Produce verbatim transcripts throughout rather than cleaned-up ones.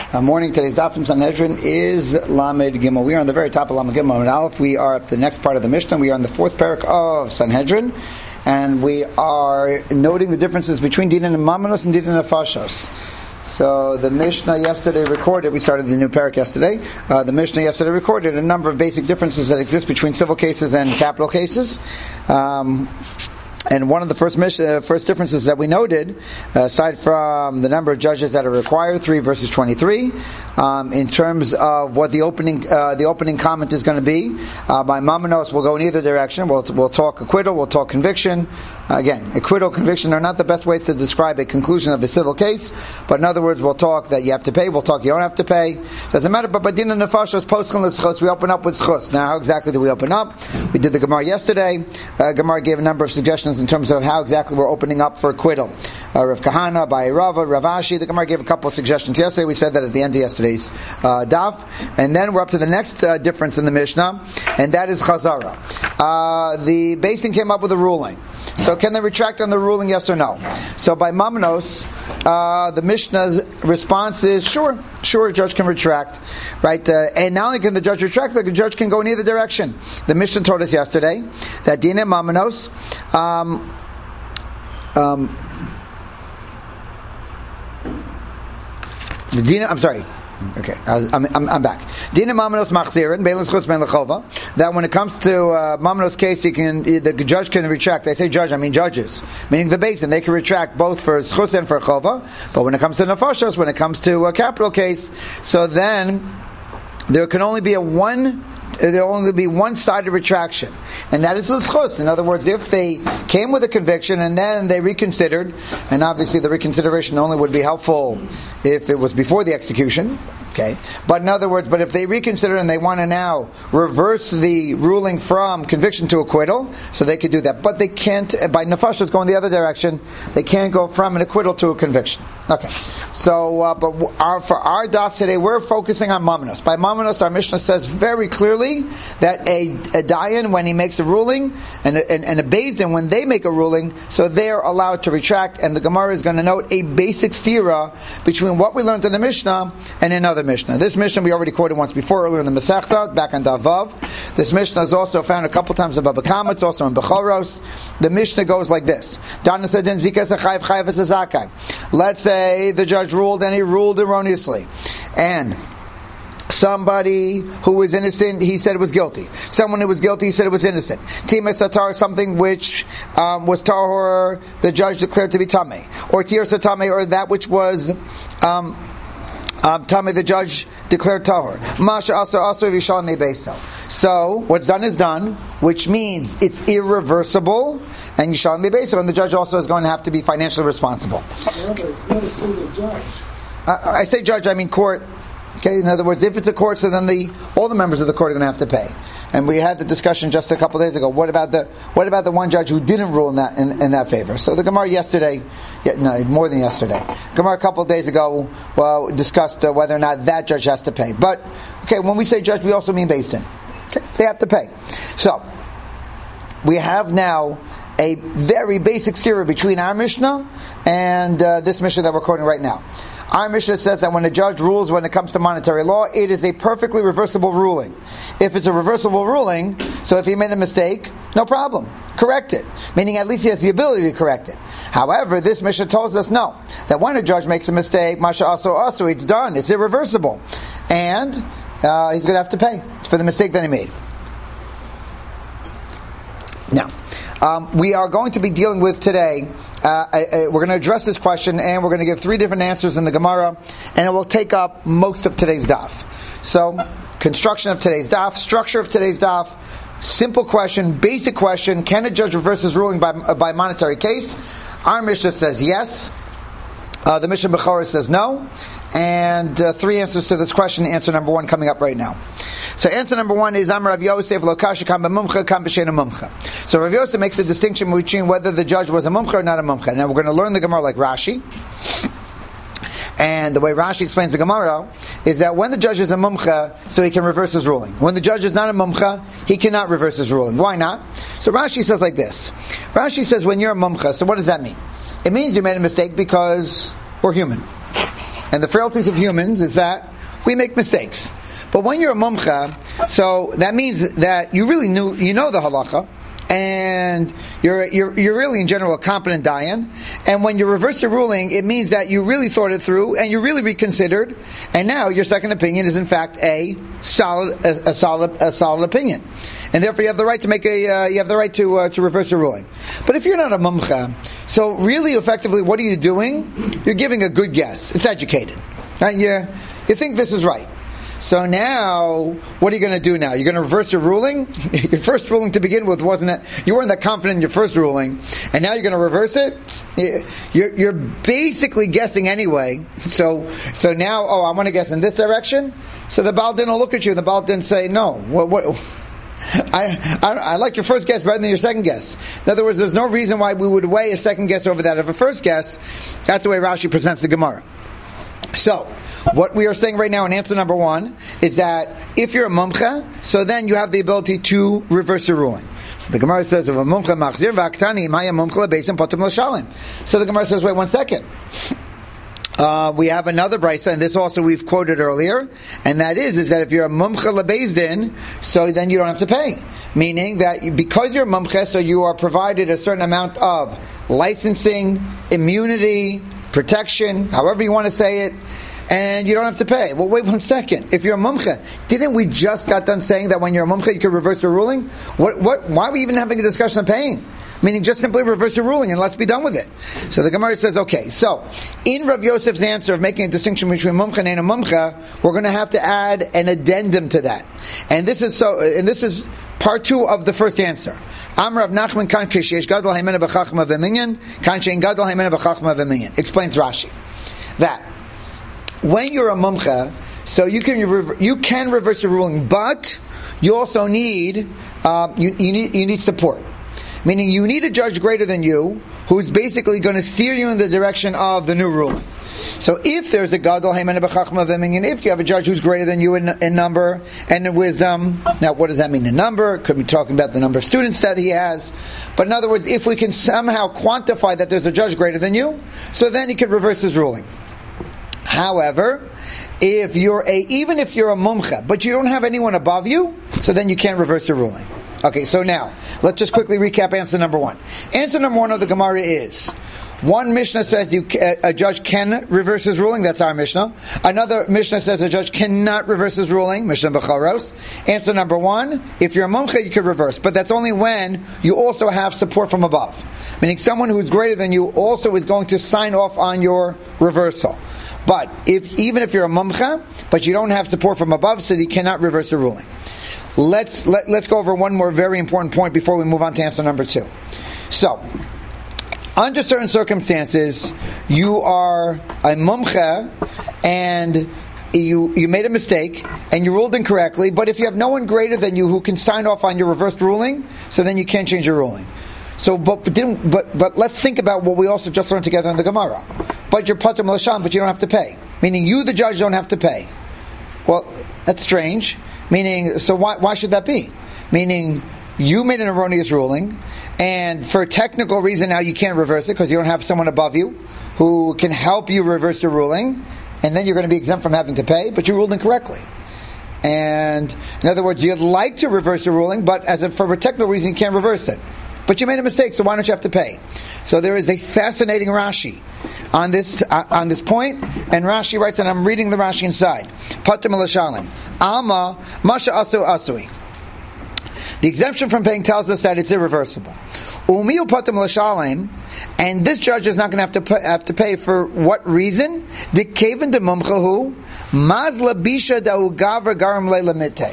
Uh, morning, today's daf in Sanhedrin is Lamed Gimel. We are on the very top of Lamed Gimel and Aleph. We are at the next part of the Mishnah. We are on the fourth parak of Sanhedrin, and we are noting the differences between Dinan and Mamanos and Dinan and Fashos. So the Mishnah yesterday recorded, we started the new parak yesterday, uh, the Mishnah yesterday recorded a number of basic differences that exist between civil cases and capital cases. Um, And one of the first uh, first differences that we noted, uh, aside from the number of judges that are required, three versus twenty-three, um, in terms of what the opening uh, the opening comment is going to be, uh, by Mamanos we'll go in either direction. We'll we'll talk acquittal, we'll talk conviction. Uh, again, acquittal, conviction are not the best ways to describe a conclusion of a civil case, but in other words, we'll talk that you have to pay, we'll talk you don't have to pay. Doesn't matter. But by Dinan Nefashos postkon l'schos, we open up with schos. Now, how exactly do we open up? We did the Gemara yesterday. Uh, Gemara gave a number of suggestions in terms of how exactly we're opening up for acquittal. Uh, Rav Kahana, by Rava, Rav Ashi. The Gemara gave a couple of suggestions yesterday. We said that at the end of yesterday's uh, daf. And then we're up to the next uh, difference in the Mishnah, and that is Chazara. Uh, the Beis Din came up with a ruling. So can they retract on the ruling, yes or no? So by Mamanos, uh, the Mishnah's response is, sure, sure, a judge can retract. Right? Uh, and not only can the judge retract, the judge can go in either direction. The Mishnah told us yesterday that Dina Mamanos, um, um, the Dina, I'm sorry, Okay, I'm, I'm, I'm back. Dina Mamanos Machzirin, Beilin Schutz Ben Lechova. That when it comes to uh, Mamanos case, he can, the judge can retract. I say judge, I mean judges, meaning the Beis Din. They can retract both for Schutz and for Chova. But when it comes to Nefashos, when it comes to a capital case, so then there can only be a one. There will only be one-sided retraction, and that is l'schos. In other words, if they came with a conviction and then they reconsidered, and obviously the reconsideration only would be helpful if it was before the execution. Okay, but in other words, but if they reconsider and they want to now reverse the ruling from conviction to acquittal, so they could do that. But they can't, by nefashos going the other direction, they can't go from an acquittal to a conviction. Okay, so uh, but our, for our daf today, we're focusing on Mamanos. By Mamanos, our Mishnah says very clearly that a, a dayan, when he makes a ruling, and a, and, and a Beis Din, when they make a ruling, so they are allowed to retract, and the Gemara is going to note a basic stira between what we learned in the Mishnah and in other Mishnah. This Mishnah we already quoted once before, earlier in the Masechta, back on Davav. This Mishnah is also found a couple times in Baba Kama. It's also in Bechoros. The Mishnah goes like this: let's say the judge ruled and he ruled erroneously, and somebody who was innocent, he said it was guilty. Someone who was guilty, he said it was innocent. Tima satar, something which um, was tahor, the judge declared to be tameh, or tir satame, or that which was um, Um, Tami, the judge declared tahor. Masha also also v'shalom beiso. So what's done is done, which means it's irreversible, and yishalom beiso, and the judge also is going to have to be financially responsible. Yeah, but it's not a single judge. I, I say judge, I mean court. Okay, in other words, if it's a court, so then the all the members of the court are going to have to pay. And we had the discussion just a couple of days ago. What about the what about the one judge who didn't rule in that in, in that favor? So the Gemara yesterday, yeah, no, more than yesterday. Gemara a couple of days ago, well, discussed uh, whether or not that judge has to pay. But okay, when we say judge, we also mean Beis Din. Okay, they have to pay. So we have now a very basic stira between our Mishnah and uh, this Mishnah that we're quoting right now. Our Mishnah says that when a judge rules when it comes to monetary law, it is a perfectly reversible ruling. If it's a reversible ruling, so if he made a mistake, no problem. Correct it. Meaning at least he has the ability to correct it. However, this Mishnah tells us no. That when a judge makes a mistake, Masha also also, it's done. It's irreversible. And uh, he's going to have to pay for the mistake that he made. Now, um, we are going to be dealing with today, uh, I, I, we're going to address this question, and we're going to give three different answers in the Gemara, and it will take up most of today's daf. So, construction of today's daf, structure of today's daf, simple question, basic question: can a judge reverse his ruling by, uh, by monetary case? Our Mishnah says yes. Uh, the Mishnah Bechorah says no. And uh, three answers to this question. Answer number one coming up right now. So answer number one is Amar Rav Yosef lo kasha kam b'mumcha kam b'sheina mumcha. So Rav Yosef makes a distinction between whether the judge was a mumcha or not a mumcha. Now we're going to learn the Gemara like Rashi. And the way Rashi explains the Gemara is that when the judge is a mumcha, so he can reverse his ruling. When the judge is not a mumcha, he cannot reverse his ruling. Why not? So Rashi says like this. Rashi says when you're a mumcha, so what does that mean? It means you made a mistake because we're human. and the frailties of humans is that we make mistakes. But when you're a mumcha, so that means that you really knew, you know the halacha, and you're you're you're really in general a competent dayan. And when you reverse your ruling, it means that you really thought it through and you really reconsidered. And now your second opinion is in fact a solid a, a solid a solid opinion, and therefore you have the right to make a uh, you have the right to uh, to reverse your ruling. But if you're not a mumcha, so really effectively, what are you doing? You're giving a good guess. It's educated, right? You you think this is right. So now, what are you going to do now? You're going to reverse your ruling? Your first ruling to begin with wasn't that, you weren't that confident in your first ruling, and now you're going to reverse it? You're, you're basically guessing anyway. So, so now, oh, I want to guess in this direction? So the Baal Din will look at you, and the Baal Din say, no, what, what, I, I, I like your first guess better than your second guess. In other words, there's no reason why we would weigh a second guess over that of a first guess. That's the way Rashi presents the Gemara. So, what we are saying right now in answer number one is that if you're a mumcha, so then you have the ability to reverse your ruling. So the Gemara says, "Of a mumcha machzir v'aktani maya mumcha lebeis potem l'shalim." So the Gemara says, "Wait one second. Uh, we have another brisa, and this also we've quoted earlier, and that is is that if you're a mumcha lebeis din, so then you don't have to pay. Meaning that you, because you're a mumcha, so you are provided a certain amount of licensing, immunity, protection, however you want to say it." And you don't have to pay. Well, wait one second. If you're a mumcha, didn't we just got done saying that when you're a mumcha you can reverse your ruling? What? What? Why are we even having a discussion of paying? Meaning just simply reverse your ruling and let's be done with it. So the Gemara says, okay, so in Rav Yosef's answer of making a distinction between mumcha and a mumcha, we're going to have to add an addendum to that. And this is so. And this is part two of the first answer. Amar Rav Nachman kan kishesh gadol haimena b'chachma v'minyan kan shein gadol haimena b'chachma v'minyan. Explains Rashi that when you're a mumcha, so you can rever- you can reverse your ruling, but you also need uh, you, you need you need support. Meaning you need a judge greater than you who's basically going to steer you in the direction of the new ruling. So if there's a gadol haimena b'chachma v'minyan, if you have a judge who's greater than you in, in number and in wisdom, now what does that mean in number? Could be talking about the number of students that he has. But in other words, if we can somehow quantify that there's a judge greater than you, so then he could reverse his ruling. However, if you're a, even if you're a mumcha, but you don't have anyone above you, so then you can't reverse your ruling. Okay, so now, let's just quickly recap answer number one. Answer number one of the Gemara is, one Mishnah says you, a judge can reverse his ruling, that's our Mishnah. Another Mishnah says a judge cannot reverse his ruling, Mishnah B'charos. Answer number one, if you're a mumcha, you can reverse, but that's only when you also have support from above. Meaning someone who's greater than you also is going to sign off on your reversal. But if even if you're a mumcha, but you don't have support from above, so you cannot reverse the ruling. Let's let, let's go over one more very important point before we move on to answer number two. So, under certain circumstances, you are a mumcha and you you made a mistake and you ruled incorrectly. But if you have no one greater than you who can sign off on your reversed ruling, so then you can't change your ruling. So, but but, didn't, but but let's think about what we also just learned together in the Gemara. But you're patur l'sham, but you don't have to pay. Meaning you, the judge, don't have to pay. Well, that's strange. Meaning, so why why should that be? Meaning, you made an erroneous ruling, and for a technical reason now you can't reverse it because you don't have someone above you who can help you reverse your ruling, and then you're going to be exempt from having to pay, but you ruled incorrectly. And in other words, you'd like to reverse your ruling, but as a, for a technical reason you can't reverse it. But you made a mistake, so why don't you have to pay? So there is a fascinating Rashi on this uh, on this point, and Rashi writes, and I'm reading the Rashi inside. Patur l'shalim, Alma masha asu asui. The exemption from paying tells us that it's irreversible. Umiu patur l'shalim, and this judge is not going to have to pay, have to pay for what reason? The kaven de mumchahu mazla bisha da'u gavra garam leila mitay.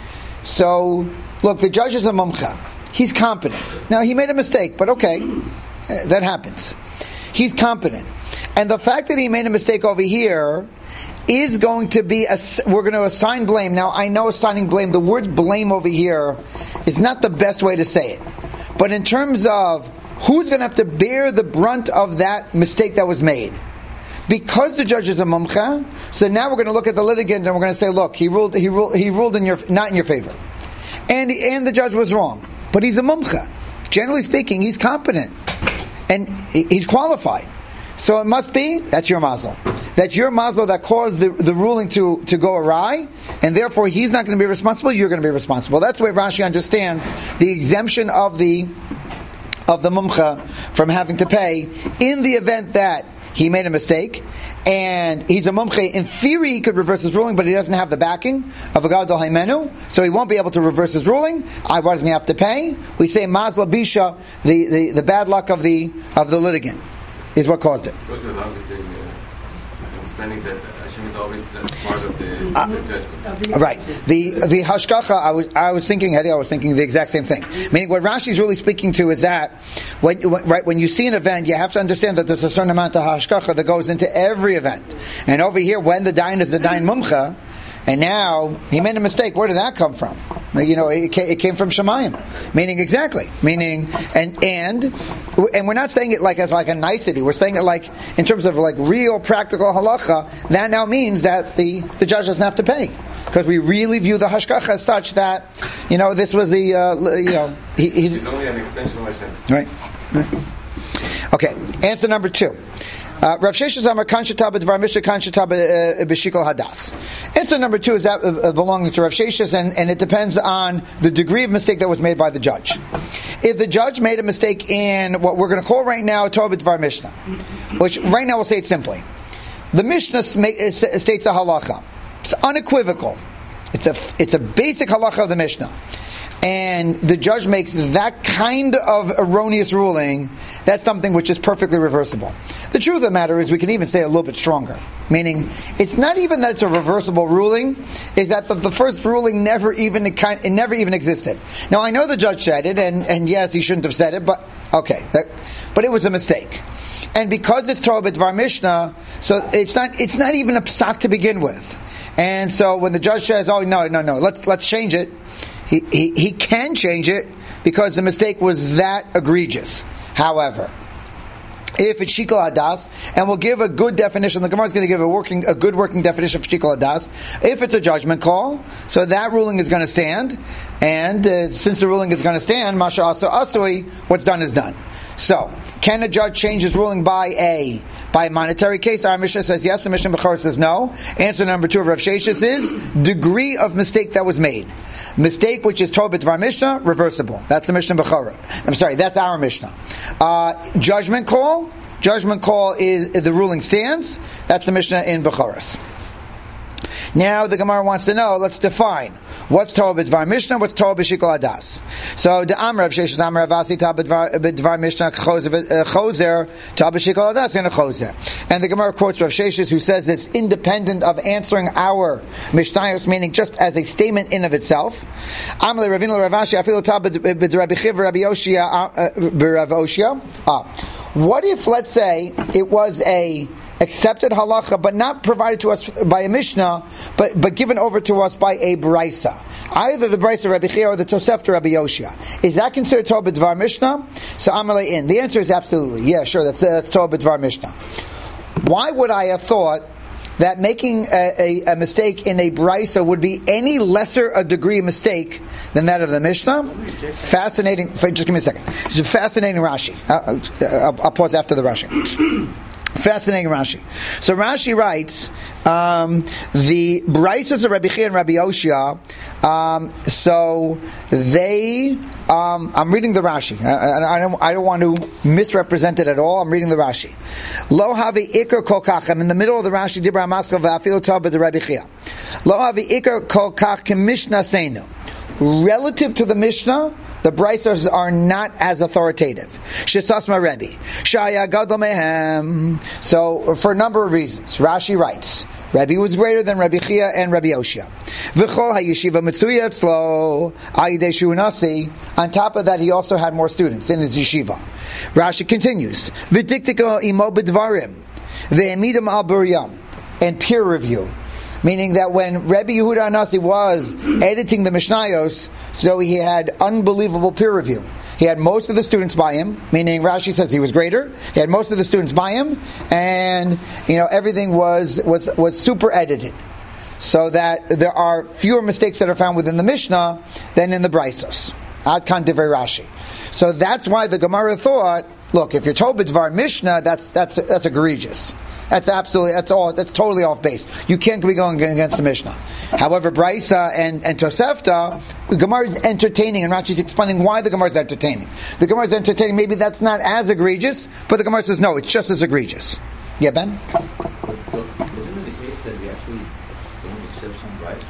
So look, the judge is a mumcha. He's competent. Now, he made a mistake, but okay, that happens. He's competent. And the fact that he made a mistake over here is going to be, a, we're going to assign blame. Now, I know assigning blame, the word blame over here is not the best way to say it. But in terms of who's going to have to bear the brunt of that mistake that was made, because the judge is a mumcha, so now we're going to look at the litigant and we're going to say, look, he ruled, he ruled, he ruled in your, not in your favor. And, and the judge was wrong. But he's a mumcha. Generally speaking, he's competent. And he's qualified. So it must be, that's your mazel. that your mazel that caused the, the ruling to, to go awry, and therefore he's not going to be responsible, you're going to be responsible. That's the way Rashi understands the exemption of the of the mumcha from having to pay in the event that he made a mistake, and he's a mumche. In theory, he could reverse his ruling, but he doesn't have the backing of a gadol haimenu, so he won't be able to reverse his ruling. I why doesn't he have to pay? We say mazla bisha, the, the, the bad luck of the of the litigant, is what caused it. Understanding that Hashem is always uh, part of the, uh, the judgment. Right. The the hashkacha. I was I was thinking, Eddie. I was thinking the exact same thing. Meaning, what Rashi is really speaking to is that when, when right when you see an event, you have to understand that there's a certain amount of hashkacha that goes into every event. And over here, when the dain is the dain mumcha, and now he made a mistake. Where did that come from? You know, it, it came from Shemayim. Meaning exactly. Meaning and and and we're not saying it like as like a nicety. We're saying it like in terms of like real practical halacha. That now means that the, the judge doesn't have to pay, because we really view the hashkacha as such that, you know, this was the uh, you know he, he's it's only an extension of Hashem. Right. Right. Okay. Answer number two. Uh, Rav Sheshes Amar Kan Shetah B'Dvar Mishnah Kan Shetah B'Shikol Hadas. Answer number two is that uh, belonging to Rav Sheshes, and, and it depends on the degree of mistake that was made by the judge. If the judge made a mistake in what we're going to call right now Torah B'Dvar Mishnah, which right now we'll say it simply, the Mishnah states a halacha. It's unequivocal. It's a it's a basic halacha of the Mishnah. And the judge makes that kind of erroneous ruling, that's something which is perfectly reversible. The truth of the matter is we can even say it a little bit stronger. Meaning, it's not even that it's a reversible ruling, is that the, the first ruling never even it, kind, it never even existed. Now, I know the judge said it, and, and yes, he shouldn't have said it, but okay, that, but it was a mistake. And because it's Torah B'Dvar Mishnah, so it's not it's not even a psak to begin with. And so when the judge says, "Oh no, no, no, let's let's change it," He, he he can change it because the mistake was that egregious. However, if it's shikol hadas, and we'll give a good definition, the Gemara is going to give a working a good working definition of shikol hadas. If it's a judgment call, so that ruling is going to stand, and uh, since the ruling is going to stand, masha aso asui, what's done is done. So, can a judge change his ruling by a by a monetary case? Our Mishnah says yes. The Mishnah Bechor says no. Answer number two of Rav Sheshes is degree of mistake that was made. Mistake which is Torah B'Dvar Mishnah, reversible. That's the Mishnah Bechor. I'm sorry, that's our Mishnah. Uh, judgment call. Judgment call is, is the ruling stands. That's the Mishnah in Bechoros. Now the Gemara wants to know, let's define. What's Torah B'Dvar Mishnah? What's Torah B'Shikol Hadas? So the Amr of Sheshes Amr Avasi Ta B'Dvar Mishnah Choser Ta B'Shikol Hadas and a Choser. And the Gemara quotes Rav Sheshes, who says it's independent of answering our Mishnayos, meaning just as a statement in of itself. Amr Ravina Ravashi Afilu Ta B'Rabbi Chiv Rabbi Oshia. Ah, what if, let's say, it was a accepted halacha, but not provided to us by a Mishnah, but, but given over to us by a Brisa. Either the Brisa Rabbi Chia or the Tosefta Rabbi Yoshia. Is that considered Torah B'Dvar Mishnah? So Amalei in. The answer is absolutely. Yeah, sure, that's, that's Torah B'Dvar Mishnah. Why would I have thought that making a, a, a mistake in a Brisa would be any lesser a degree of mistake than that of the Mishnah? Fascinating. Just give me a second. It's a fascinating Rashi. I'll, I'll, I'll pause after the Rashi. Fascinating Rashi. So Rashi writes, um, the Braisas of Rabbi Chia and Rabbi Oshia, um, so they, um, I'm reading the Rashi. I, I, don't, I don't want to misrepresent it at all. I'm reading the Rashi. Lo havi ikar kol kach. I'm in the middle of the Rashi. Dibra Amaskal v'afilu tov b'de Rabbi Chia. Lo havi ikar kol kach k'mishnah seinu. Relative to the Mishnah, the Braisas are not as authoritative. Shesasma Rebbe. Shaya gadol mehem. So, for a number of reasons, Rashi writes, Rebbe was greater than Rabbi Chia and Rabbi Oshia. V'chol hayeshiva mitzuya etzlo ayidei shu'nasi. On top of that, he also had more students in his yeshiva. Rashi continues, V'diktiko imo b'dvarim. V'emidam al buryam. And peer review. Meaning that when Rebbe Yehuda Anasi was editing the Mishnayos, so he had unbelievable peer review. He had most of the students by him, meaning Rashi says he was greater. He had most of the students by him, and you know everything was was was super edited, so that there are fewer mistakes that are found within the Mishnah than in the Braisos. Ad kan divrei Rashi. So that's why the Gemara thought, look, if you're told B'Dvar Mishnah, that's that's that's egregious. That's absolutely, that's all, that's totally off base. You can't be going against the Mishnah. However, Braisa and, and Tosefta, the Gemara is entertaining, and Rashi's explaining why the Gemara is entertaining. The Gemara is entertaining, maybe that's not as egregious, but the Gemara says, no, it's just as egregious. Yeah, Ben? Isn't it the case that we actually don't accept some right?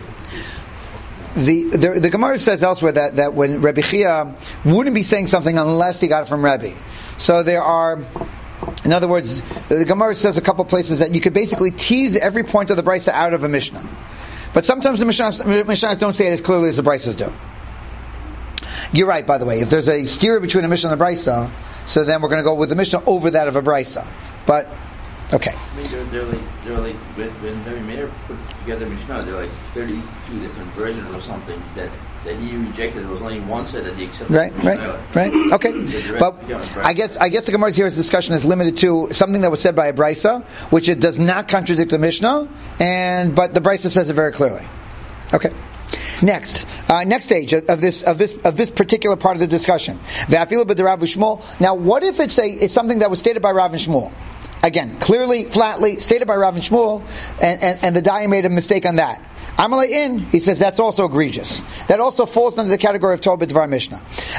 The, the the Gemara says elsewhere that, that when Rebbe Chia wouldn't be saying something unless he got it from Rebbe. So there are, in other words, the Gemara says a couple places that you could basically tease every point of the Brisa out of a Mishnah. But sometimes the Mishnahs, Mishnahs don't say it as clearly as the Brisas do. You're right, by the way. If there's a steer between a Mishnah and a Brisa, so then we're going to go with the Mishnah over that of a Brisa. But, okay. I mean, they're, they're like, they're like when, when Rabbi Meir put together Mishnah, there are like thirty-two different versions or something that, that he rejected. There was only one set that he accepted. Right, right, right. Okay. But I guess I guess the Gemara's here discussion is limited to something that was said by a Brisa, which it does not contradict the Mishnah, and but the Brisa says it very clearly. Okay. Next, uh, next stage of this of this of this particular part of the discussion. Now, what if it's a it's something that was stated by Rav and Shmuel? Again, clearly, flatly stated by Rav and Shmuel, and, and, and the Dayan made a mistake on that. Amalei in, he says that's also egregious. That also falls under the category of Torah B'Dvar Mishnah.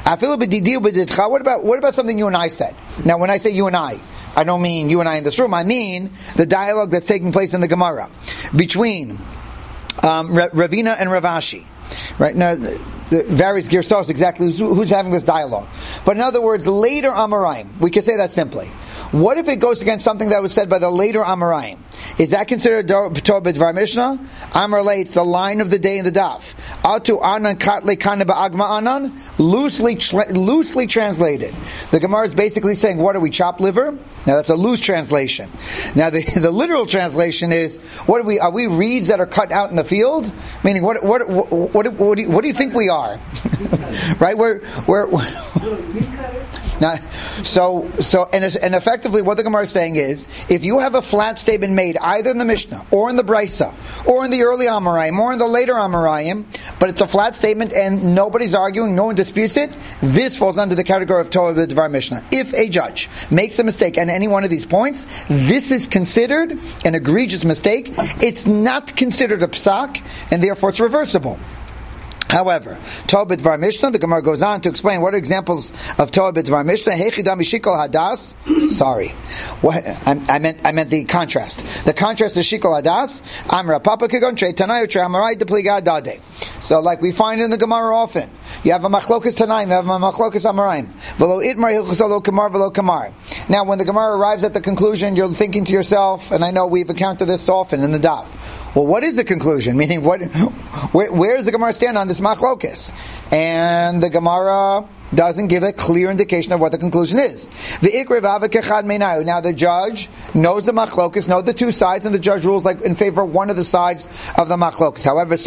What about what about something you and I said? Now, when I say you and I, I don't mean you and I in this room. I mean the dialogue that's taking place in the Gemara between um, Ravina and Rav Ashi. Right now, the various Girsos exactly who's, who's having this dialogue. But in other words, later Amoraim, we can say that simply. What if it goes against something that was said by the later Amoraim? Is that considered Torah B'Dvar Mishnah? Amar lei, it's the line of the day in the daf. Atu anan katle kana ba'agma anan, loosely loosely translated. The Gemara is basically saying, what are we, chopped liver? Now that's a loose translation. Now the, the literal translation is, what are we? Are we reeds that are cut out in the field? Meaning, what what what what, what, do, you, what do you think we are? Right? We're we're. we're Now, so, so, and, and effectively, what the Gemara is saying is, if you have a flat statement made either in the Mishnah or in the Brisa or in the early Amoraim or in the later Amoraim, but it's a flat statement and nobody's arguing, no one disputes it, this falls under the category of Torah B'Dvar Mishnah. If a judge makes a mistake on any one of these points, this is considered an egregious mistake. It's not considered a psak, and therefore it's reversible. However, Torah B'Dvar Mishnah, the Gemara goes on to explain what are examples of Torah B'Dvar Mishnah. Hechidam Shikol Hadas. Sorry, what, I, I meant I meant the contrast. The contrast is Shikol Hadas. Amra Papa Kigon Trei Tanayu Trei Amarai Depliga Dade. So, like we find in the Gemara often, you have a machlokas Tanaim, you have a machlokas Amaraim. Velo Itmar Hilchosolo Kamar Velo Kamar. Now, when the Gemara arrives at the conclusion, you're thinking to yourself, and I know we've encountered this often in the daf. Well, what is the conclusion? Meaning, what? Where, where does the Gemara stand on this machlokas? And the Gemara doesn't give a clear indication of what the conclusion is. Now, the judge knows the machlokas, knows the two sides, and the judge rules like in favor of one of the sides of the machlokas. However,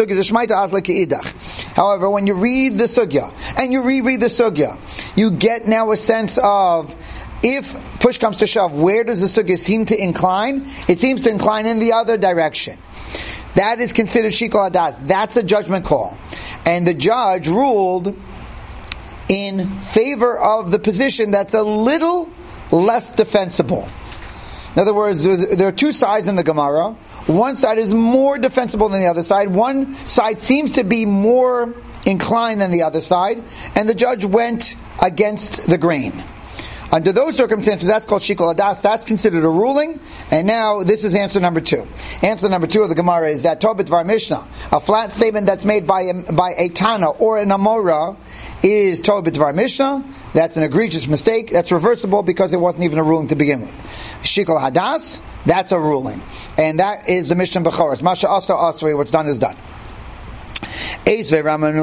However, when you read the sugya and you reread the sugya, you get now a sense of, if push comes to shove, where does the sugya seem to incline? It seems to incline in the other direction. That is considered shikol hadas. That's a judgment call. And the judge ruled in favor of the position that's a little less defensible. In other words, there are two sides in the Gemara. One side is more defensible than the other side. One side seems to be more inclined than the other side. And the judge went against the grain. Under those circumstances, that's called shikol hadas. That's considered a ruling. And now, this is answer number two. Answer number two of the Gemara is that Torah B'Dvar Mishnah, a flat statement that's made by a, by a Tana or an Amora, is Torah B'Dvar Mishnah. That's an egregious mistake. That's reversible because it wasn't even a ruling to begin with. Shikol hadas, that's a ruling. And that is the Mishnah Bechoros. Masha asa asri, what's done is done. The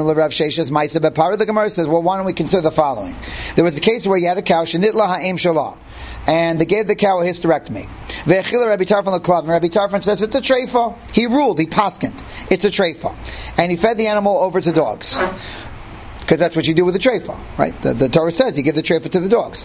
Gemara says, well, why don't we consider the following? There was a case where you had a cow, shenitla ha'em shalah, and they gave the cow a hysterectomy. Ve'echila Rabbi Tarfon l'klav, and Rabbi Tarfon says it's a treifa. He ruled, he paskent, it's a treifa, and he fed the animal over to dogs. Because that's what you do with the treifa, right? The, the Torah says you give the treifa to the dogs.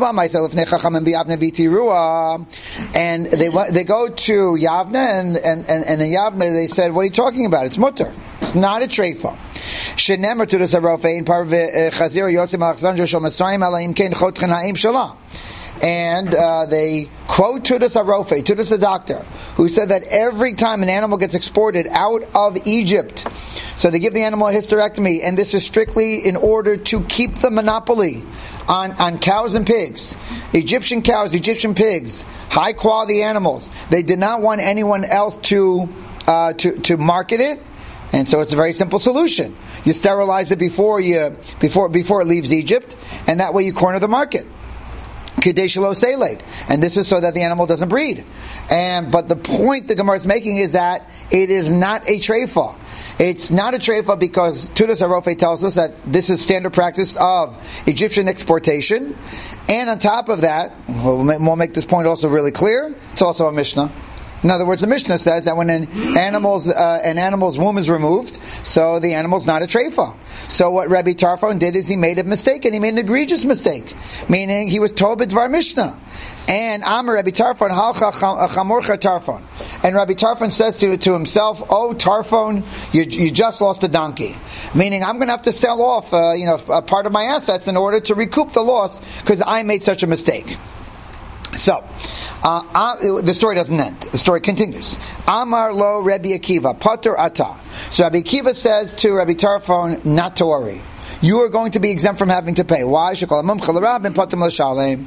And they they go to Yavne, and and and, and in Yavne they said, "What are you talking about? It's mutter. It's not a treifa." Shenemer to the Sarofe in Parve Chazir Yosem Alexandra Shal Mitzrayim Alaim Ken Chot Chanaim Shalah. and uh, they quote Tudas Arofe, Tudas the doctor, who said that every time an animal gets exported out of Egypt, so they give the animal a hysterectomy, and this is strictly in order to keep the monopoly on, on cows and pigs. Egyptian cows, Egyptian pigs, high quality animals. They did not want anyone else to uh, to to market it, and so it's a very simple solution. You sterilize it before you before before it leaves Egypt, and that way you corner the market. Kadesh lo seiled, and this is so that the animal doesn't breed. And but the point the Gemara is making is that it is not a treifa. It's not a treifa because Tudas Arofe tells us that this is standard practice of Egyptian exportation. And on top of that, we'll make, we'll make this point also really clear. It's also a Mishnah. In other words, the Mishnah says that when an animal's uh, an animal's womb is removed, so the animal's not a treifa. So what Rabbi Tarfon did is he made a mistake, and he made an egregious mistake, meaning he was told b'dvar Mishnah. And Amar Rabbi Tarfon halcha chamorcha Tarfon, and Rabbi Tarfon says to to himself, "Oh Tarfon, you you just lost a donkey," meaning I'm going to have to sell off uh, you know a part of my assets in order to recoup the loss because I made such a mistake. So, uh, uh, the story doesn't end. The story continues. Amar lo Rabbi Akiva, pater ata. So Rabbi Akiva says to Rabbi Tarfon, not to worry. You are going to be exempt from having to pay. Why? Because you're mumcha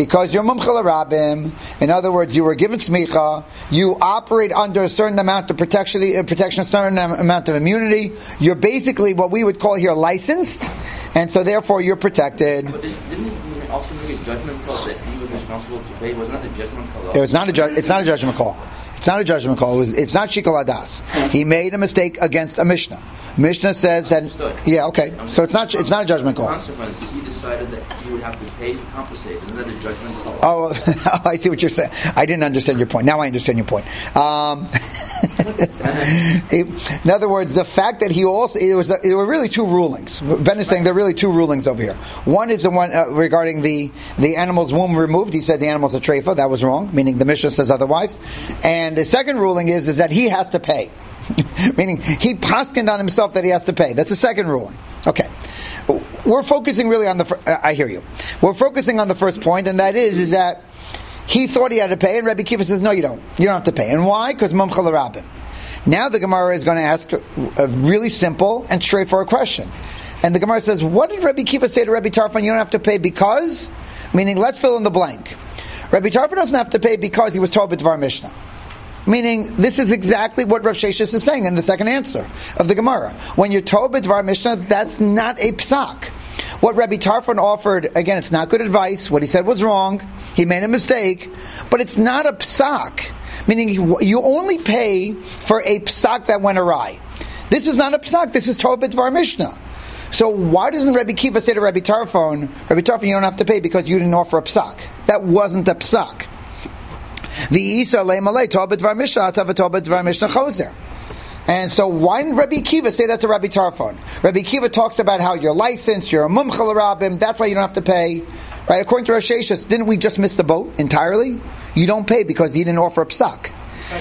l'rabim. In other words, you were given smicha. You operate under a certain amount of protection, protection, a certain amount of immunity. You're basically what we would call here licensed, and so therefore you're protected. But didn't he also make a judgment call that he was responsible to pay? Was not a judgment call. It was not a ju- It's not a judgment call. It's not a judgment call. It was, it's not shikol hadas. He made a mistake against a Mishnah. Mishnah says that. Yeah, okay. So it's not. It's not a judgment call. Consequence, he decided that he would have to pay to compensate. Isn't that a judgment call? Oh, I see what you're saying. I didn't understand your point. Now I understand your point. Um, in other words, the fact that he also it was there were really two rulings. Ben is saying there are really two rulings over here. One is the one uh, regarding the the animal's womb removed. He said the animal's a treifa. That was wrong, meaning the Mishnah says otherwise. And the second ruling is is that he has to pay. Meaning, he paskined on himself that he has to pay. That's the second ruling. Okay. We're focusing really on the... Fir- uh, I hear you. We're focusing on the first point, and that is, is that he thought he had to pay, and Rabbi Kiva says, no, you don't. You don't have to pay. And why? Because mumcha l'rabim. Now the Gemara is going to ask a really simple and straightforward question. And the Gemara says, what did Rabbi Kiva say to Rabbi Tarfon? You don't have to pay because... Meaning, let's fill in the blank. Rabbi Tarfon doesn't have to pay because he was told b'dvar Mishnah. Meaning, this is exactly what Rav Sheshes is saying in the second answer of the Gemara. When you're told b'dvar Mishnah, that's not a psak. What Rabbi Tarfon offered, again, it's not good advice. What he said was wrong. He made a mistake. But it's not a psak. Meaning, you only pay for a psak that went awry. This is not a psak. This is told b'dvar Mishnah. So why doesn't Rabbi Kiva say to Rabbi Tarfon, Rabbi Tarfon, you don't have to pay because you didn't offer a psak? That wasn't a psak. And so why didn't Rabbi Akiva say that to Rabbi Tarfon? Rabbi Akiva talks about how you're licensed, you're a mumcha l'rabim, that's why you don't have to pay. Right? According to Rosh Hashem's, didn't we just miss the boat entirely? You don't pay because he didn't offer a psak.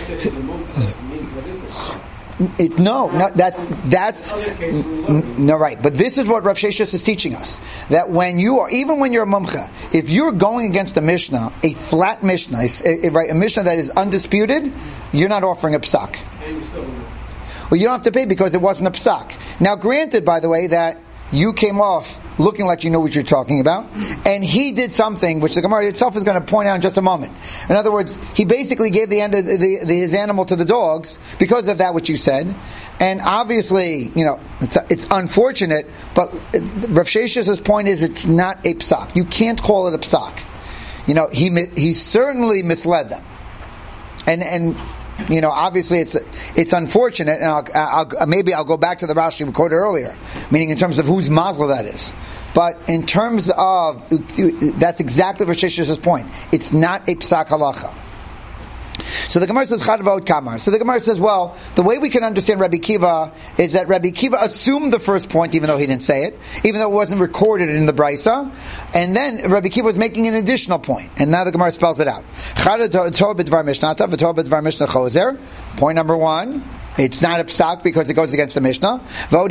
It's no, no, that's that's no right. But this is what Rav Sheshes is teaching us: that when you are, even when you're a mumcha, if you're going against a mishnah, a flat mishnah, a, a, right, a mishnah that is undisputed, you're not offering a psak. Well, you don't have to pay because it wasn't a psak. Now, granted, by the way, that you came off looking like you know what you're talking about, and he did something which the Gemara itself is going to point out in just a moment. In other words, he basically gave the end of the, the, his animal to the dogs because of that which you said, and obviously, you know, it's, it's unfortunate, but Rav Sheshes' point is it's not a psak. You can't call it a psak. You know, he he certainly misled them, and and. You know, obviously it's it's unfortunate, and I'll, I'll, maybe I'll go back to the Rashi we quoted earlier, meaning in terms of whose mazla that is. But in terms of, that's exactly Rosh Hashem's point. It's not a psak halacha. So the Gemara says Chad V'od Kamar. So the Gemara says, well, the way we can understand Rabbi Kiva is that Rabbi Kiva assumed the first point, even though he didn't say it, even though it wasn't recorded in the Brisa, and then Rabbi Kiva was making an additional point, and now the Gemara spells it out. Point number one, It's not a psak because it goes against the Mishnah.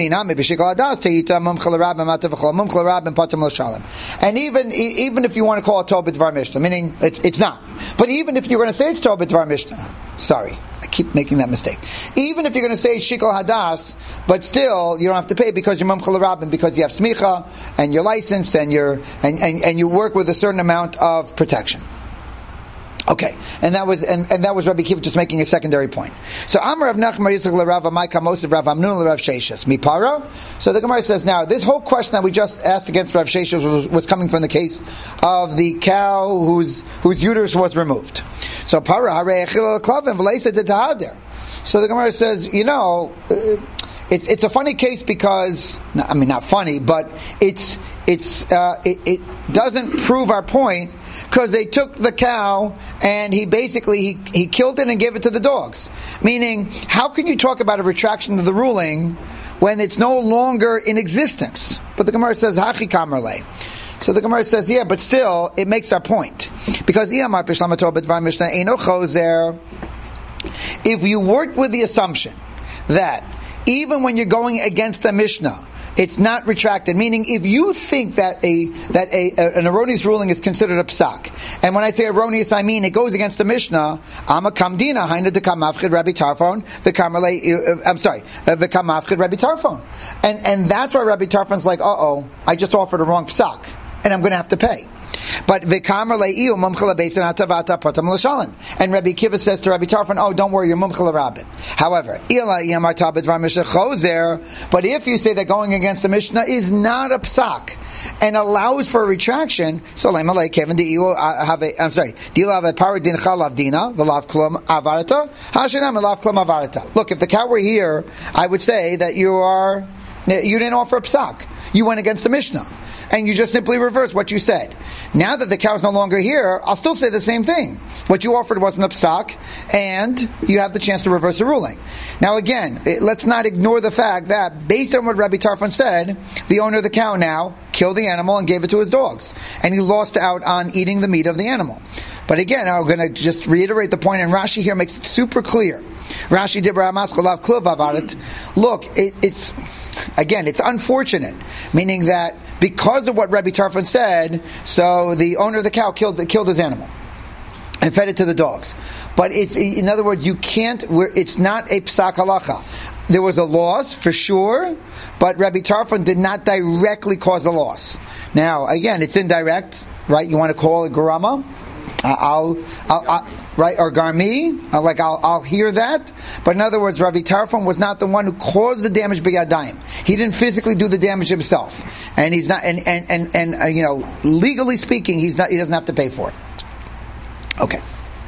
And even even if you want to call it Torah b'dvar Mishnah, meaning it's, it's not. But even if you're going to say it's Torah b'dvar Mishnah, sorry, I keep making that mistake. Even if you're going to say shikol hadas, but still you don't have to pay because you're mumchel rabin, because you have smicha and you're licensed and you're and, and, and you work with a certain amount of protection. Okay, and that was and, and that was Rabbi Kiva just making a secondary point. So Amar Rav Nachman Yitzchak l'Rav Amai Kamos of Rav Amnun l'Rav Sheshes Miparo. So the Gemara says now this whole question that we just asked against Rav Sheshes was, was coming from the case of the cow whose whose uterus was removed. So Para Harei Echil Klavim V'Leisa D'Tahader. So the Gemara says, you know, uh, it's it's a funny case because I mean not funny, but it's it's uh, it, it doesn't prove our point. Because they took the cow and he basically he, he killed it and gave it to the dogs. Meaning, how can you talk about a retraction of the ruling when it's no longer in existence? But the Gemara says Hachi Kamerle. So the Gemara says, yeah, but still it makes our point. Because if you work with the assumption that even when you're going against the Mishnah, it's not retracted. Meaning, if you think that a that a, a an erroneous ruling is considered a psak, and when I say erroneous, I mean it goes against the Mishnah. I'm a kamdina haina de kamavchid Rabbi Tarfon v'kamerle. I'm sorry, v'kamavchid Rabbi Tarfon, and and that's why Rabbi Tarfon's like, uh oh, I just offered a wrong psak, and I'm going to have to pay. But and Rabbi Kiva says to Rabbi Tarfon, oh, don't worry, you're mumchel rabin. However, but if you say that going against the Mishnah is not a psak and allows for a retraction, so I'm sorry, look, if the cow were here, I would say that you are you didn't offer a psak. You went against the Mishnah. And you just simply reverse what you said. Now that the cow is no longer here, I'll still say the same thing. What you offered wasn't a psak, and you have the chance to reverse the ruling. Now again, let's not ignore the fact that, based on what Rabbi Tarfon said, the owner of the cow now killed the animal and gave it to his dogs. And he lost out on eating the meat of the animal. But again, I'm going to just reiterate the point, and Rashi here makes it super clear. Rashi dibra amaschalav kluv avarit. Look, it, it's again, it's unfortunate, meaning that because of what Rabbi Tarfon said, so the owner of the cow killed killed his animal and fed it to the dogs. But it's, in other words, you can't. It's not a psak halacha. There was a loss for sure, but Rabbi Tarfon did not directly cause a loss. Now, again, it's indirect, right? You want to call it garama? Uh, I'll, I'll, I'll, right, or garmi, uh, like I'll, I'll hear that. But in other words, Rabbi Tarfon was not the one who caused the damage b'yadayim. He didn't physically do the damage himself, and he's not, and and and, and uh, you know, legally speaking, he's not. He doesn't have to pay for it. Okay.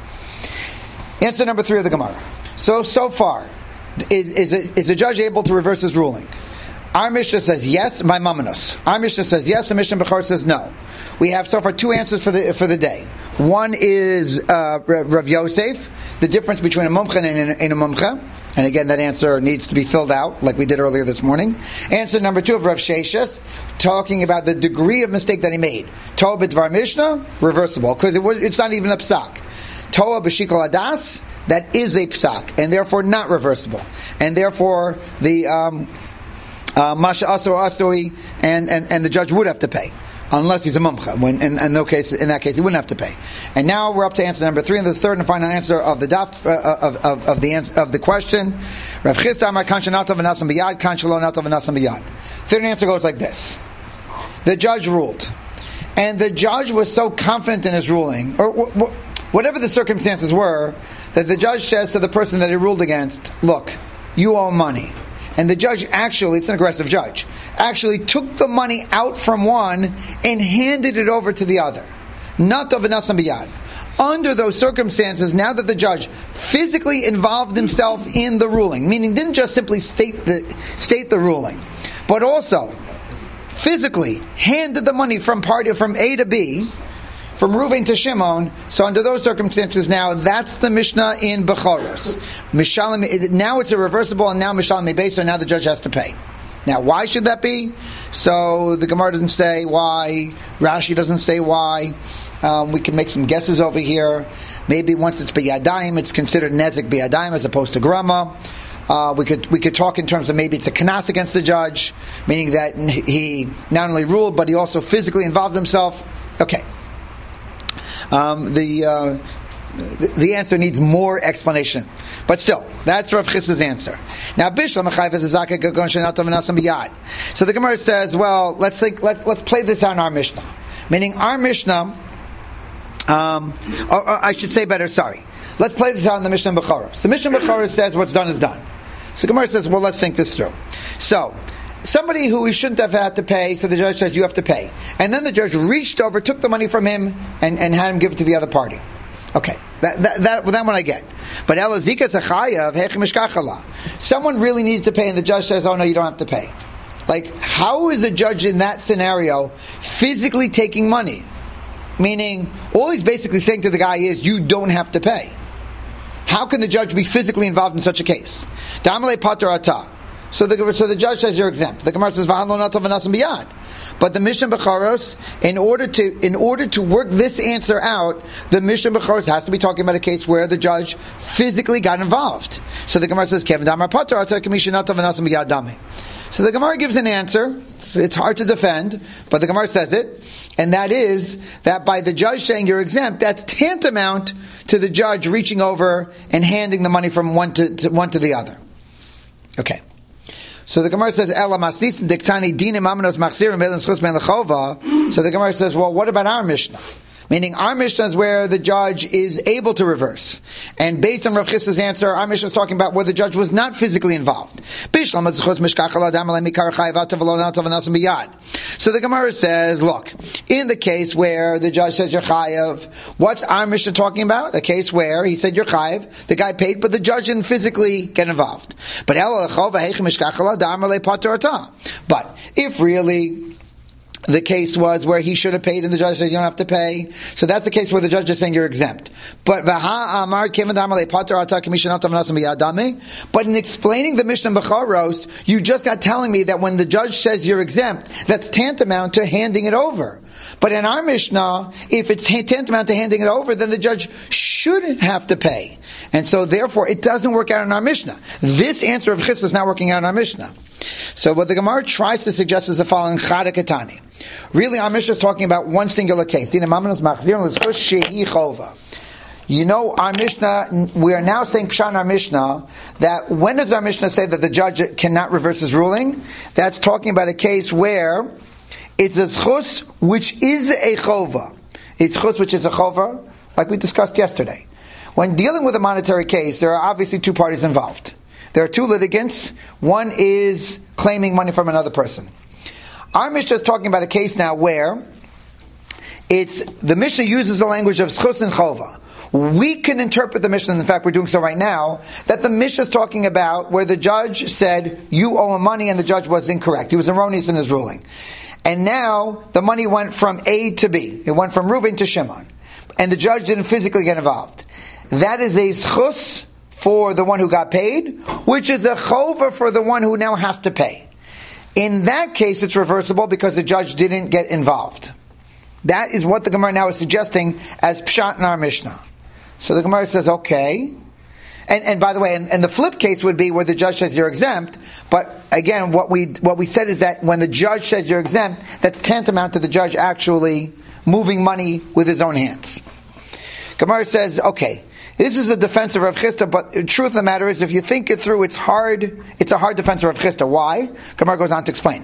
Answer number three of the Gemara. So so far, is is a, is a judge able to reverse his ruling? Our Mishnah says yes, my mamanos. Our Mishnah says yes, the Mishnah Bechor says no. We have so far two answers for the for the day. One is uh, Rav Yosef, the difference between a mumcha and a, and a mumcha. And again, that answer needs to be filled out, like we did earlier this morning. Answer number two of Rav Sheshes, talking about the degree of mistake that he made. Toa b'dvar Mishnah, reversible, because it it's not even a psak. Toa b'shikol adas, that is a psak, and therefore not reversible. And therefore, the um, uh, masha asur asui, and, and and the judge would have to pay. Unless he's a mumcha, when in, in, no case, in that case he wouldn't have to pay. And now we're up to answer number three, and the third and final answer of the daf, uh, of, of, of the answer, of the question. Rav Chisda Amar Kansha Natav V'Nasam B'Yad, Kansha Lo Natav V'Nasam B'Yad. Third answer goes like this: the judge ruled, and the judge was so confident in his ruling, or w- w- whatever the circumstances were, that the judge says to the person that he ruled against, "Look, you owe money." And the judge actually, it's an aggressive judge, actually took the money out from one and handed it over to the other. Not of v'nasam b'yad. Under those circumstances, now that the judge physically involved himself in the ruling, meaning didn't just simply state the state the ruling, but also physically handed the money from party from A to B, from Reuven to Shimon. So under those circumstances now, that's the Mishnah in Bechoros. Mishalim, now it's a reversible, and now Mishalim Mebei, so now the judge has to pay. Now, why should that be? So the Gemara doesn't say why. Rashi doesn't say why. Um, we can make some guesses over here. Maybe once it's b'yadayim, it's considered nezik b'yadayim as opposed to grama. Uh, we could we could talk in terms of maybe it's a kanas against the judge, meaning that he not only ruled but he also physically involved himself. Okay. Um, the, uh, the the answer needs more explanation, but still, that's Rav Chisda's answer. Now, Bishlam Mechayv is a zakah gagon shenatav v'nasam biyad. So the Gemara says, well, let's think, let's let's play this out in our Mishnah, meaning our Mishnah. Um, or, or I should say better. Sorry. Let's play this out in the Mishnah Bechoros. So the Mishnah Bechoros says what's done is done. So Gemara says, well, let's think this through. So, somebody who he shouldn't have had to pay, so the judge says, you have to pay. And then the judge reached over, took the money from him, and, and had him give it to the other party. Okay, that that, that, that one I get. But Elazika Zachayav, Hechem Ishkachala. Someone really needs to pay, and the judge says, oh no, you don't have to pay. Like, how is a judge in that scenario physically taking money? Meaning, all he's basically saying to the guy is, you don't have to pay. How can the judge be physically involved in such a case? Damale pater ata. So the so the judge says you're exempt. The Gemara says v'halon natav v'nasam biyad. But the Mishnah Bechoros, in order to in order to work this answer out, the Mishnah Bechoros has to be talking about a case where the judge physically got involved. So the Gemara says Kevin damar pater ata kamisha natav v'nasam biyad dami. So the Gemara gives an answer. It's, it's hard to defend, but the Gemara says it, and that is that by the judge saying you're exempt, that's tantamount to the judge reaching over and handing the money from one to, to one to the other. Okay. So the Gemara says, "Ela masis diktani dinim amanos machzirim belen schus ben lechova." So the Gemara says, "Well, what about our Mishnah?" Meaning, our Mishnah is where the judge is able to reverse. And based on Rav Chisda's answer, our Mishnah is talking about where the judge was not physically involved. So the Gemara says, look, in the case where the judge says you're chayav, what's our Mishnah talking about? A case where he said you're chayav, the guy paid, but the judge didn't physically get involved. But But if really the case was where he should have paid and the judge said you don't have to pay, so that's the case where the judge is saying you're exempt. But but in explaining the Mishnah Bechoros, you just got telling me that when the judge says you're exempt, that's tantamount to handing it over. But in our Mishnah, if it's tantamount to handing it over, then the judge should have to pay. And so therefore it doesn't work out in our Mishnah. This answer of Chisda is not working out in our Mishnah. So what the Gemara tries to suggest is the following: Chada Ketani. Really, our Mishnah is talking about one singular case. You know, our Mishnah, we are now saying Pshat in our Mishnah, that when does our Mishnah say that the judge cannot reverse his ruling? That's talking about a case where it's a schus which is a chova. It's schus which is a chova, like we discussed yesterday. When dealing with a monetary case, there are obviously two parties involved. There are two litigants. One is claiming money from another person. Our Mishnah is talking about a case now where it's the Mishnah uses the language of schus and chova. We can interpret the Mishnah, in fact we're doing so right now, that the Mishnah is talking about where the judge said, you owe him money, and the judge was incorrect. He was erroneous in his ruling. And now the money went from A to B. It went from Reuven to Shimon. And the judge didn't physically get involved. That is a schus for the one who got paid, which is a chova for the one who now has to pay. In that case, it's reversible because the judge didn't get involved. That is what the Gemara now is suggesting as Pshat in our Mishnah. So the Gemara says, okay. And, and by the way, and, and the flip case would be where the judge says you're exempt. But again, what we what we said is that when the judge says you're exempt, that's tantamount to the judge actually moving money with his own hands. Gemara says, okay, this is a defense of Rav Chisda, but the truth of the matter is, if you think it through, it's hard. It's a hard defense of Rav Chisda. Why? Gemara goes on to explain.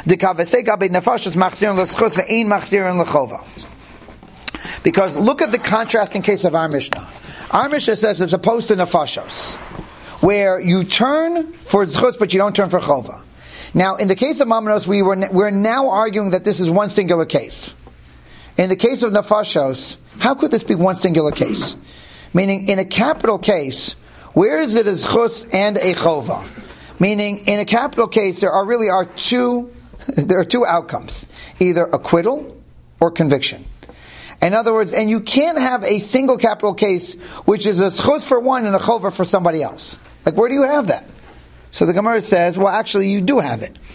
Because look at the contrasting case of our Mishnah. Our Mishnah says it's opposed to nefashos, where you turn for zchus but you don't turn for chova. Now, in the case of mamanos, we were we're now arguing that this is one singular case. In the case of nefashos, how could this be one singular case? Meaning, in a capital case, where is it a zchus and a chova? Meaning, in a capital case, there are really are two there are two outcomes: either acquittal or conviction. In other words, and you can't have a single capital case which is a schus for one and a chova for somebody else. Like, where do you have that? So the Gemara says, well, actually, you do have it.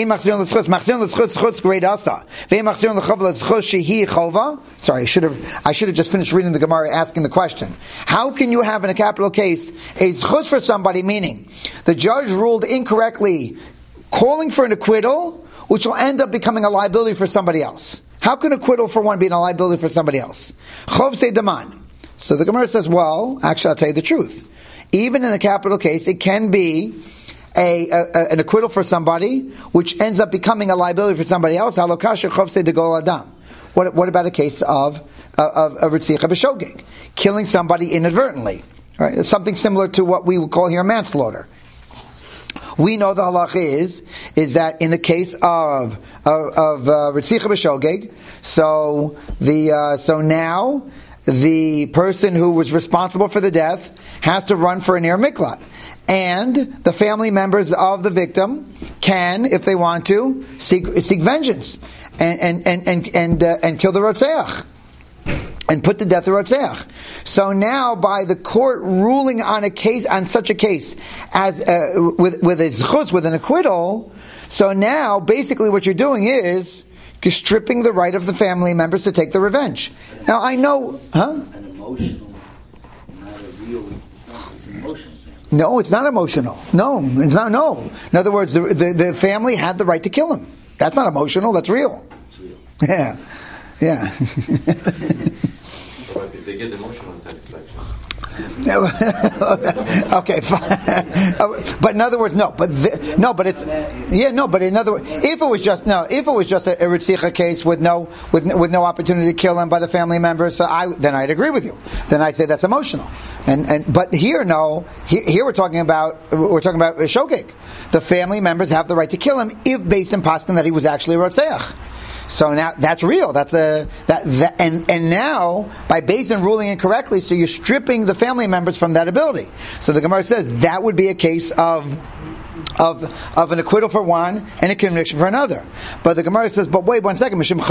Sorry, I should have I should have just finished reading the Gemara, asking the question. How can you have in a capital case a zchus for somebody, meaning the judge ruled incorrectly, calling for an acquittal, which will end up becoming a liability for somebody else? How can acquittal for one be a liability for somebody else? Chov se daman. So the Gemara says, well, actually, I'll tell you the truth. Even in a capital case, it can be A, a, an acquittal for somebody, which ends up becoming a liability for somebody else. What, what about a case of of of ritzicha b'shogeg, killing somebody inadvertently? Right? It's something similar to what we would call here manslaughter. We know the halach is is that in the case of of, of uh, ritzicha b'shogeg, so the uh, so now the person who was responsible for the death has to run for an ir miklat. And the family members of the victim can, if they want to, seek, seek vengeance and and and and and, uh, and kill the rotzeach and put to death the rotzeach. So now, by the court ruling on a case, on such a case as uh, with with a zchus, with an acquittal, so now basically what you're doing is you're stripping the right of the family members to take the revenge. Now I know, huh? An emotional, not a real. It's an emotional. No, it's not emotional. No, it's not. No. In other words, the, the the family had the right to kill him. That's not emotional. That's real. It's real. Yeah, yeah. But they get emotional satisfaction. Okay, fine. But in other words, no. But the, no, but it's yeah, no. But in other words, if it was just no, if it was just a, a ritzicha case with no with with no opportunity to kill him by the family members, so I then I'd agree with you. Then I'd say that's emotional. And and but here no, here, here we're talking about we're talking about a shogeg. The family members have the right to kill him if based in paskin that he was actually a rotzeach. So now that's real. That's a that, that and and now by Beis ruling incorrectly, so you're stripping the family members from that ability. So the Gemara says that would be a case of of of an acquittal for one and a conviction for another. But the Gemara says, but wait one second. So the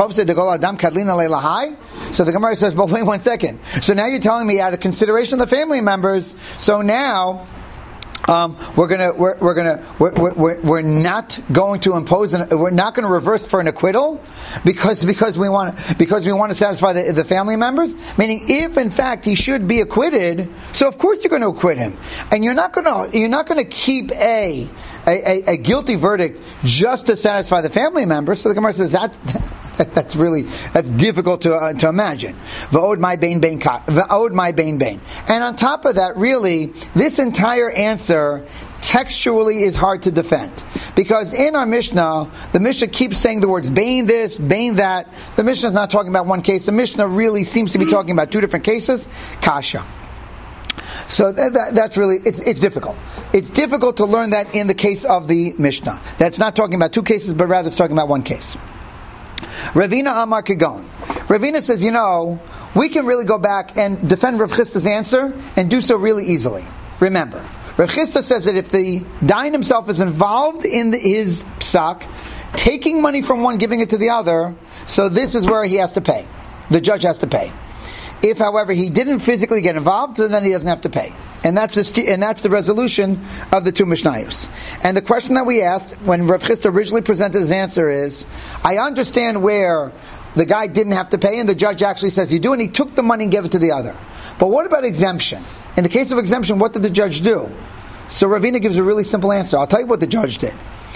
Gemara says, but wait one second. So now you're telling me out of consideration of the family members. So now. Um, we're gonna, we're, we're gonna, we're, we're, we're not going to impose, an, we're not going to reverse for an acquittal because because we want because we want to satisfy the, the family members. Meaning, if in fact he should be acquitted, so of course you're going to acquit him, and you're not going to you're not going to keep a, a a guilty verdict just to satisfy the family members. So the Gemara says that. That's really that's difficult to uh, to imagine. V'od my bain bain v'od my bain bain. And on top of that, really, this entire answer textually is hard to defend because in our Mishnah, the Mishnah keeps saying the words bain this, bain that. The Mishnah is not talking about one case. The Mishnah really seems to be talking about two different cases. Kasha. So that, that, that's really it's, it's difficult. It's difficult to learn that in the case of the Mishnah. That's not talking about two cases, but rather it's talking about one case. Ravina Amar Kigon. Ravina says, you know, we can really go back and defend Rav Chisda's answer and do so really easily. Remember, Rav Chisda says that if the Dayan himself is involved in the, his psak, taking money from one, giving it to the other, so this is where he has to pay. The judge has to pay. If, however, he didn't physically get involved, so then he doesn't have to pay. And that's the st- and that's the resolution of the two Mishnayos. And the question that we asked when Rav Chisda originally presented his answer is, I understand where the guy didn't have to pay and the judge actually says you do, and he took the money and gave it to the other. But what about exemption? In the case of exemption, what did the judge do? So Ravina gives a really simple answer. I'll tell you what the judge did.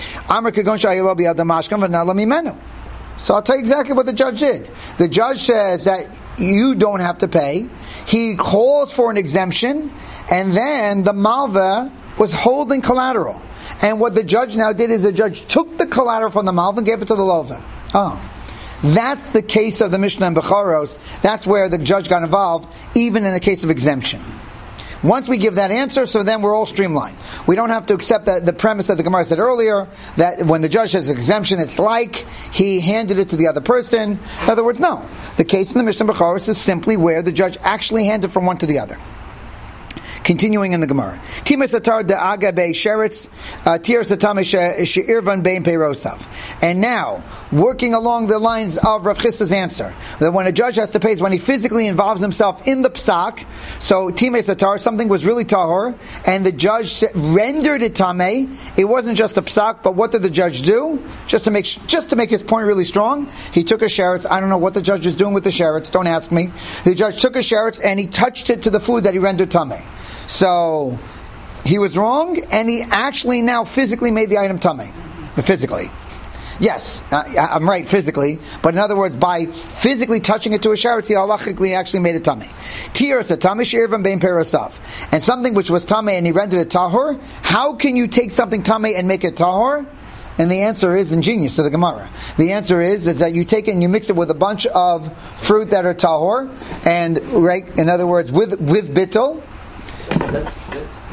So I'll tell you exactly what the judge did. The judge says that you don't have to pay. He calls for an exemption, and then the malva was holding collateral. And what the judge now did is the judge took the collateral from the malva and gave it to the lova. Oh. That's the case of the Mishnah and Bechoros. That's where the judge got involved, even in a case of exemption. Once we give that answer, so then we're all streamlined. We don't have to accept that the premise that the Gemara said earlier, that when the judge says exemption, it's like he handed it to the other person. In other words, no. The case in the Mishnah Bechoros is simply where the judge actually handed from one to the other. Continuing in the Gemara. Timas atar da agabe sheretz tir satame she'irvan bein peirosav. And now, working along the lines of Rav Chisda's answer, that when a judge has to pay is when he physically involves himself in the psak. So times atar, something was really tahor, and the judge rendered it tameh. It wasn't just a psak, but what did the judge do? Just to make just to make his point really strong, he took a sheretz. I don't know what the judge is doing with the sheretz. Don't ask me. The judge took a sheretz and he touched it to the food that he rendered tameh. So he was wrong, and he actually now physically made the item tameh. Physically. Yes, uh, I'm right physically, but in other words, by physically touching it to a sheretz, he halachically actually made it tameh. Tiras a tameh she'irvan bein peirosav, and something which was tameh and he rendered it tahor. How can you take something tameh and make it tahor? And the answer is ingenious to the Gemara. The answer is is that you take it and you mix it with a bunch of fruit that are tahor, and right, in other words, with with bittul. That's, that's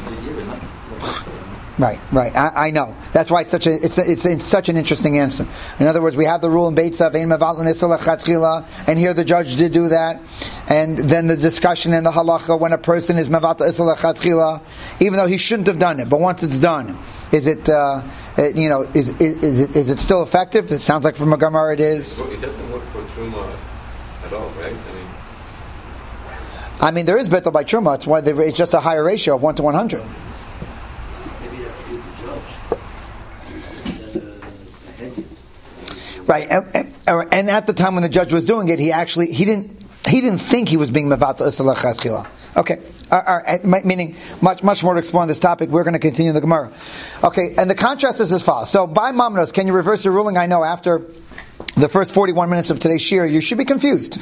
Right, right. I, I know. That's why it's such a it's, a, it's it's such an interesting answer. In other words, we have the rule in Beitzav ein mevat l'nisel lechatchila, and here the judge did do that. And then the discussion in the halacha when a person is mevat l'nisel lechatchila, even though he shouldn't have done it, but once it's done, is it uh, it, you know is, is is it is it still effective? It sounds like from a Gemara it is. It doesn't work for truma at all, right? I mean, I mean there is betel by truma. It's why they, it's just a higher ratio of one to one hundred. Right, and, and at the time when the judge was doing it, he actually he didn't he didn't think he was being mevat l'nisel lechatchila. Okay, uh, uh, meaning much much more to explore on this topic. We're going to continue the Gemara. Okay, and the contrast is as follows. So by mamnos, can you reverse your ruling? I know after the first forty-one minutes of today's shir, you should be confused.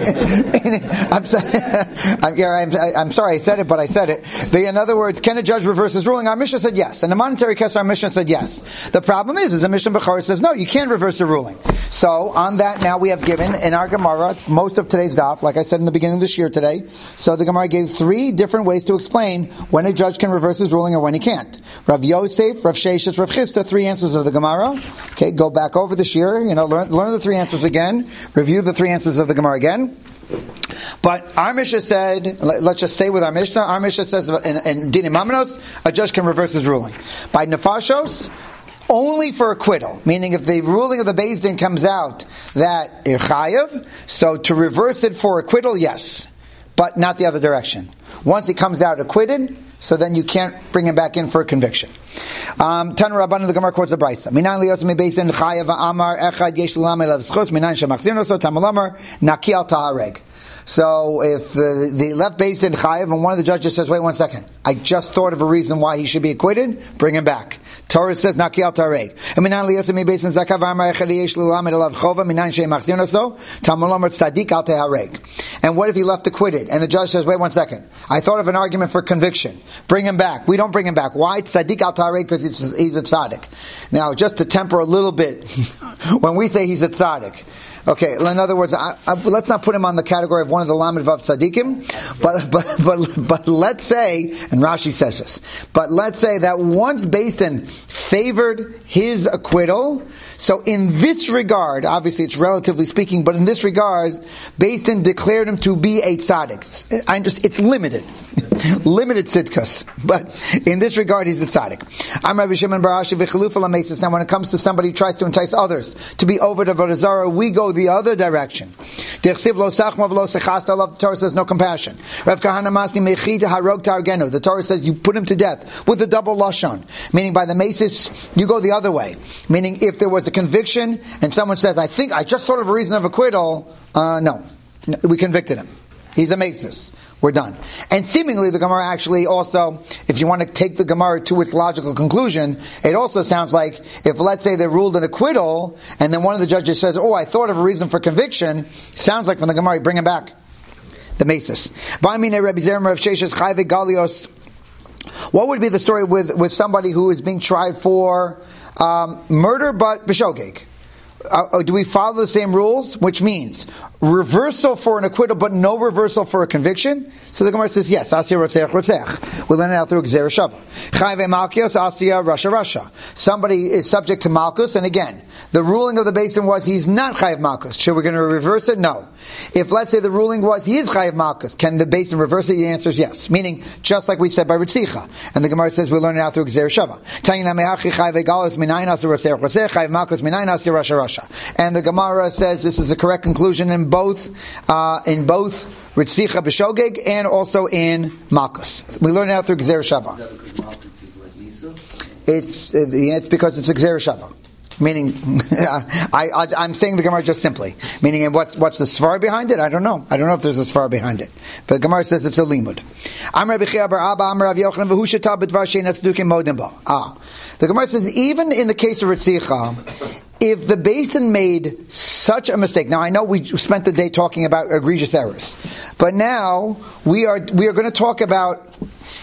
I'm, I'm, yeah, I'm, I'm sorry I said it, but I said it. The, in other words, can a judge reverse his ruling? Our Mishnah said yes. And the monetary case, our Mishnah said yes. The problem is, is the Mishnah Bechorah says, no, you can't reverse the ruling. So, on that now we have given, in our Gemara, most of today's daf, like I said in the beginning of the shir today, so the Gemara gave three different ways to explain when a judge can reverse his ruling or when he can't. Rav Yosef, Rav Sheshes, Rav Chisda, three answers of the Gemara. Okay, go back over the shir, you know, learn, learn the three answers again, review the three answers of the Gemara again. But our Mishnah said, let's just stay with our Mishnah. Our Mishnah says in, in Dinim Mamnos, a judge can reverse his ruling. By Nefashos, only for acquittal. Meaning if the ruling of the Beis Din comes out that Chayav, so to reverse it for acquittal, yes. But not the other direction. Once he comes out acquitted, so then you can't bring him back in for a conviction. Um, Tan Rabban of the Gemara quotes the Brisa. Minan liyot me Beis Din chayav amar echad yesh l'lam elav zchus minan shemachzirno so tamalamar naki al tahareg. So if the, the left Beis Din chayav and one of the judges says, wait one second, I just thought of a reason why he should be acquitted, bring him back. Torah says naki al tahareg. Minan liyot me Beis Din zakav amar echad yesh l'lam elav chova minan shemachzirno so tamalamar tzadik al tahareg. And what if he left acquitted and the judge says, wait one second, I thought of an argument for conviction. Bring him back. We don't bring him back. Why? Tzaddik al tahareg, because he's a tzaddik. Now, just to temper a little bit, when we say he's a tzaddik, okay, in other words, I, I, let's not put him on the category of one of the Lamed Vav tzaddikim, but, but, but, but let's say, and Rashi says this, but let's say that once Beis Din favored his acquittal, so in this regard, obviously it's relatively speaking, but in this regard, Beis Din declared him to be a tzaddik. I understand, it's limited. Limited tzidkus, but in this regard he's a tzaddik. I'm Rabbi Shimon bar Ashi v'chilufa lamesis. Now when it comes to somebody who tries to entice others to be over to Avodah Zarah, we go the other direction. The Torah says no compassion. Rav Kahana Masni mechid harog targenu. The Torah says you put him to death with a double lashon, meaning by the mesis you go the other way. Meaning if there was a conviction and someone says, I think I just thought of a reason of acquittal, uh, no, we convicted him. He's a mesis. We're done. And seemingly the Gemara actually also, if you want to take the Gemara to its logical conclusion, it also sounds like if, let's say, they ruled an acquittal, and then one of the judges says, oh, I thought of a reason for conviction, sounds like from the Gemara, bring him back. The Mesis. What would be the story with, with somebody who is being tried for um, murder but b'shogeg? Uh, do we follow the same rules? Which means reversal for an acquittal, but no reversal for a conviction. So the Gemara says yes. Asya rotzech rotzech. We learn it out through Gzeira Shava. Chayve malkios asya rasha rasha. Somebody is subject to malchus, and again, the ruling of the basin was he's not chayav malchus. Should we going to reverse it? No. If let's say the ruling was he is chayav malchus, can the basin reverse it? The answer is yes. Meaning, just like we said by Ritzicha. And the Gemara says we learn it out through Gzeira Shava. Tanyina mehachi chayve galos minayin asya rotzech rotzech. Chayav malchus minayin asya rasha rasha. And the Gemara says this is a correct conclusion in both uh, in both Ritzicha b'Shogeg and also in Malchus. We learn it out through Gzeira Shava. Is that because Malchus is like Lisa? It's uh, it's because it's a Gzeira Shava. Meaning, I, I, I'm saying the Gemara just simply. Meaning, what's what's the svar behind it? I don't know. I don't know if there's a svar behind it. But the Gemara says it's a limud. Ah, the Gemara says even in the case of Ritzicha, if the basin made such a mistake. Now I know we spent the day talking about egregious errors, but now we are we are going to talk about.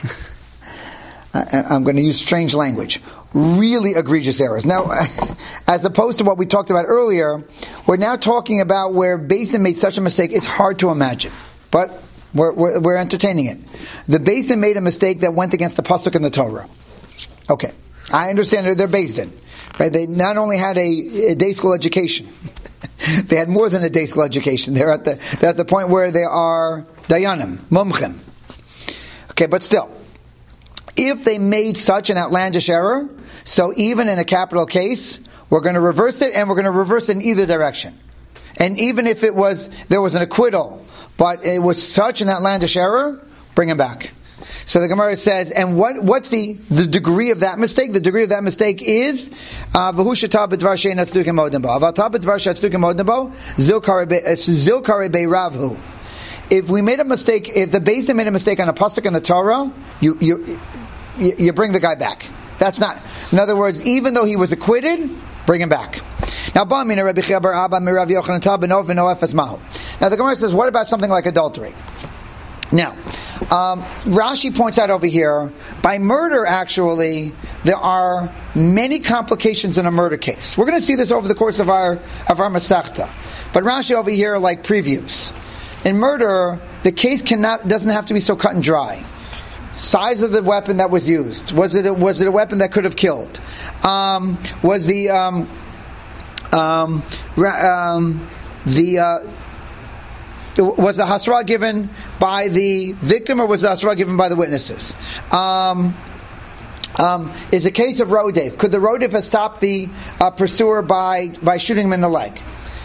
I'm going to use strange language. Really egregious errors. Now, as opposed to what we talked about earlier, we're now talking about where basin made such a mistake, it's hard to imagine. But we're, we're, we're entertaining it. The basin made a mistake that went against the pasuk in the Torah. Okay. I understand they're basin. Right? They not only had a, a day school education, they had more than a day school education. They're at the, they're at the point where they are dayanim, mumchim. Okay, but still. If they made such an outlandish error, so even in a capital case, we're going to reverse it, and we're going to reverse it in either direction. And even if it was, there was an acquittal, but it was such an outlandish error, bring him back. So the Gemara says, and what, what's the, the degree of that mistake? The degree of that mistake is, V'hushata b'dvar she'en atzdukim odnebo. Avata b'dvar she'atzdukim odnebo, zil kare be'ravhu. If we made a mistake, if the basin made a mistake on a pasuk in the Torah, you, you, you bring the guy back. That's not, in other words, even though he was acquitted, bring him back. Now, now the Gemara says, what about something like adultery? Now, um, Rashi points out over here, by murder, actually, there are many complications in a murder case. We're going to see this over the course of our of our Masechta. But Rashi over here, like previews. In murder, the case cannot doesn't have to be so cut and dry. Size of the weapon that was used. Was it a, was it a weapon that could have killed? Um, was the um, um, um, the uh, was the hasra given by the victim, or was the hasra given by the witnesses? Um, um, is a case of Rodef. Could the Rodef have stopped the uh, pursuer by by shooting him in the leg?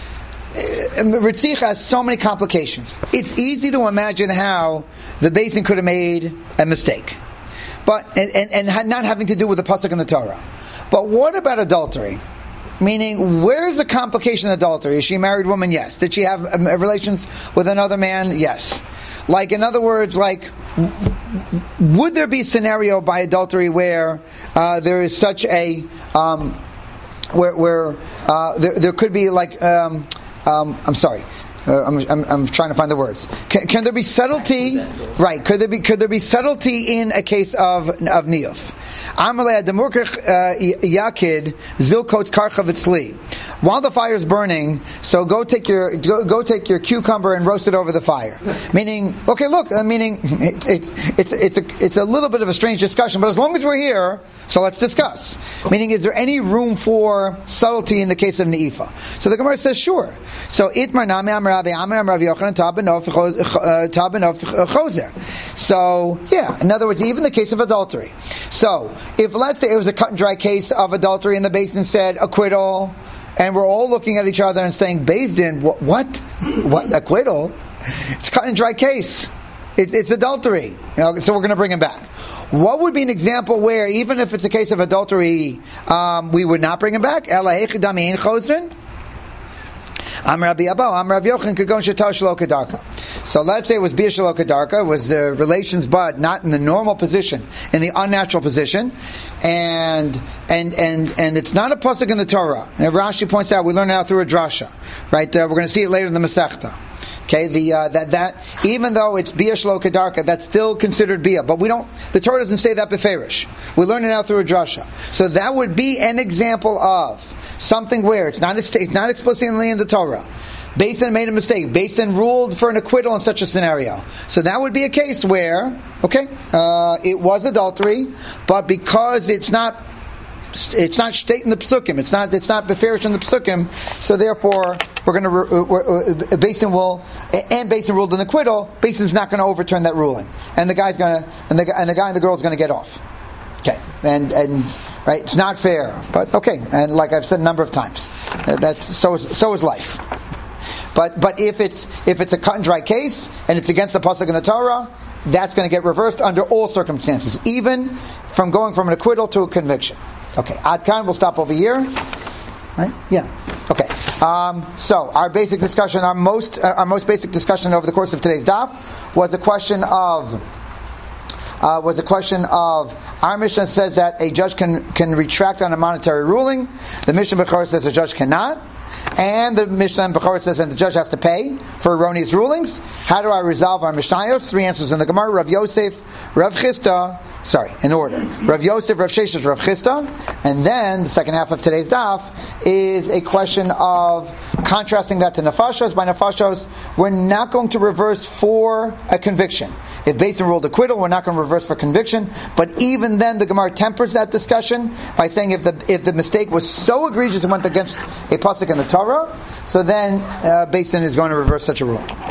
Ritzicha has so many complications. It's easy to imagine how the basin could have made a mistake, but and, and, and not having to do with the pasuk in the Torah. But what about adultery? Meaning, where's the complication of adultery? Is she a married woman? Yes. Did she have um, relations with another man? Yes. Like, in other words, like, would there be a scenario by adultery where uh, there is such a um, where where uh, there, there could be like um, Um, I'm sorry. Uh, I'm, I'm, I'm trying to find the words. Can, can there be subtlety? Right. Could there be could there be subtlety in a case of of niyuf? Amalei demurkach yakid zilkot karchavitzli. While the fire is burning, so go take your go, go take your cucumber and roast it over the fire. Meaning, okay, look. Uh, meaning, it's it's it's it's a it's a little bit of a strange discussion, but as long as we're here, so let's discuss. Meaning, is there any room for subtlety in the case of neifa? So the Gemara says, sure. So itmar nami amrabi amar amrav yochanan tabenof tabenof chozer. So yeah, in other words, even the case of adultery. So if let's say it was a cut and dry case of adultery, and the basin said acquittal, and we're all looking at each other and saying, Beis Din, what, what, what acquittal? It's cut and dry case. It, it's adultery. You know, so we're going to bring him back. What would be an example where, even if it's a case of adultery, um, we would not bring him back? Am Rabbi Abba, Am Rav Yochanan Kagon Sheta Shelo Kedarka. So let's say it was Bia Shelo Kedarka, was uh, relations, but not in the normal position, in the unnatural position, and and and and it's not a pasuk in the Torah. And Rashi points out, we learn it out through a drasha, right? Uh, we're going to see it later in the Masechta. Okay, the uh, that that even though it's Bia Shelo Kedarka, that's still considered Bia, but we don't. The Torah doesn't say that beferish. We learn it out through a drasha. So that would be an example of something where it's not it's not explicitly in the Torah. Beis Din made a mistake. Beis Din ruled for an acquittal in such a scenario. So that would be a case where, okay, uh, it was adultery, but because it's not, it's not state in the psukim, it's not, it's not beferish in the psukim. So therefore, we're going to, uh, Beis Din will, and Beis Din ruled an acquittal. Beis Din's not going to overturn that ruling, and the guy's going to, and the and the guy and the girl is going to get off. Okay, and and. Right, it's not fair, but okay. And like I've said a number of times, uh, that's so is, so is life. But but if it's if it's a cut and dry case and it's against the pasuk in the Torah, that's going to get reversed under all circumstances, even from going from an acquittal to a conviction. Okay, Ad Kan, we'll stop over here. Right? Yeah. Okay. Um, so our basic discussion, our most uh, our most basic discussion over the course of today's daf was a question of. Uh, was a question of, our Mishnah says that a judge can, can retract on a monetary ruling. The Mishnah Bechorah says a judge cannot. And the Mishnah in Bechorah says that the judge has to pay for erroneous rulings. How do I resolve our Mishnayos? Three answers in the Gemara. Rav Yosef, Rav Chisda, sorry, in order. Rav Yosef, Rav Sheshes, Rav Chisda. And then the second half of today's daf is a question of contrasting that to Nefashos. By Nefashos, we're not going to reverse for a conviction. If Beis Din ruled acquittal, we're not going to reverse for conviction. But even then, the Gemara tempers that discussion by saying if the if the mistake was so egregious it went against a pasuk in the Torah, so then uh, Beis Din is going to reverse such a ruling.